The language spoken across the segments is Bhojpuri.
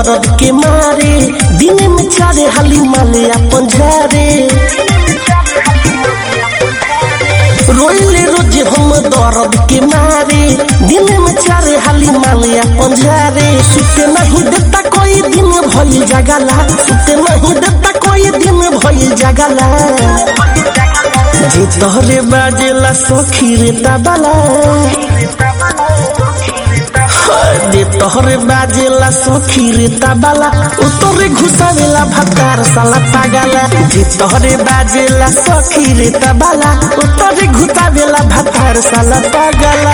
दर्द के मारे दिन में चारे हाली माले अपन झारे रोइले रोज हम दर्द के मारे दिन में चारे हाली माले अपन झारे सुते नहीं देता कोई दिन भइल जगला सुते नहीं देता कोई दिन भइल जगला जे तोहरे बाजेला सखी रे तबला जे तोहरे बाजेला सखी रे तबला उतरे घुसावेला भतार साला पागला जे तोहरे बाजेला सखी रे तबला उतरे घुसावेला भतार साला पागला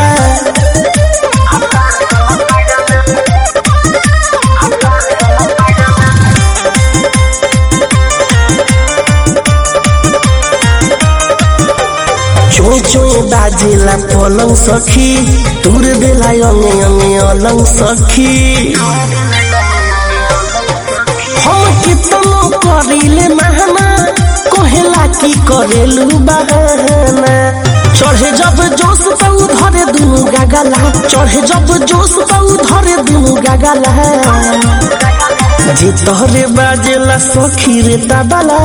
चोय चोय बाजेला पलंग सखी दूर बेला अंगे अंगे अलंग सखी हम कितनो करिले महना कोहेला की करेलू बहाना चढ़े जब जोश तो धरे दुनु गागला चढ़े जब जोश तो धरे दुनु गागला जे तोहरे बाजेला सखी रे तबला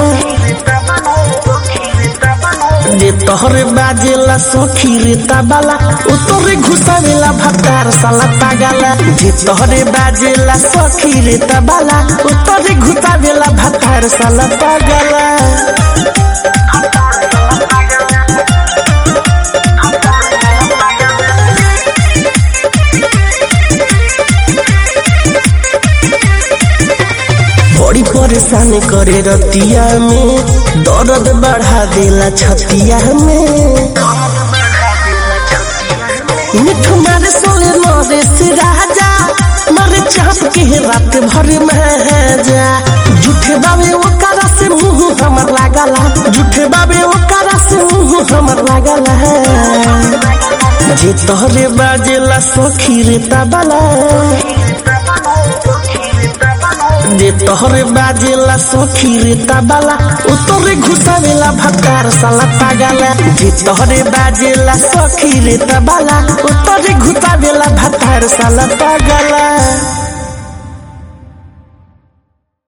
जे तोहरे बाजेला सखी रे तबला उतरे घुसावेला भतार साला पागला जे तोहरे बाजेला सखी रे तबला उतरे घुसावेला भतार साला पागला बड़ी परेशान करे रतिया में दर्द बढ़ा देला छतिया में मिठ मारे सोले मारे से राजा मारे चाप के रात भर में जा झूठे बाबे ओकरा से मुंह हमर लागला झूठे बाबे ओकरा से मुंह हमर लागला जे तोहरे बाजेला सखी रे तबला जे तोहरे बाजेला सखी रे तबला उतरे घुसावेला भतार साला पागला जे तोहरे बाजेला सखी रे तबला उतरे घुसावेला भतार साला पागला।